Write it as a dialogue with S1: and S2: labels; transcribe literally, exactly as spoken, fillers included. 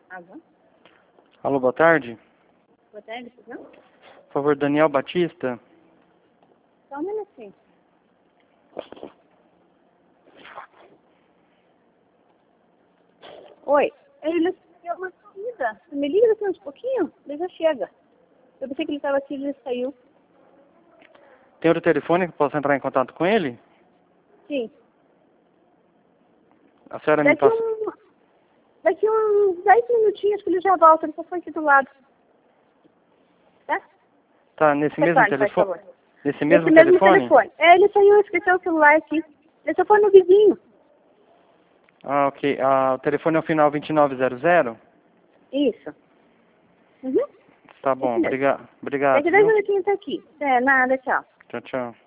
S1: Alô?
S2: Alô, boa tarde.
S1: Boa tarde, por não?
S2: Por favor, Daniel Batista.
S1: Só um minutinho. Oi, ele deu uma saída. Me liga daqui uns pouquinho, ele já chega. Eu pensei que ele estava aqui e ele saiu.
S2: Tem outro telefone que eu posso entrar em contato com ele?
S1: Sim.
S2: A senhora me
S1: Daqui,
S2: passa...
S1: um, daqui uns dez minutinhos que ele já volta, ele só foi aqui do lado. Tá?
S2: Tá, nesse mesmo
S1: Retorne,
S2: telefone?
S1: por favor.
S2: Nesse mesmo
S1: Esse mesmo
S2: telefone?
S1: telefone. É, ele saiu, esqueceu o celular aqui. Ele só foi no vizinho.
S2: Ah, ok. Ah, o telefone é o final vinte e nove zero zero?
S1: Isso. Uhum.
S2: Tá bom,
S1: Esse mesmo.
S2: obriga... obrigado,
S1: Daqui dez
S2: viu?
S1: minutinhos tá aqui. É, nada, tchau.
S2: Tchau, tchau.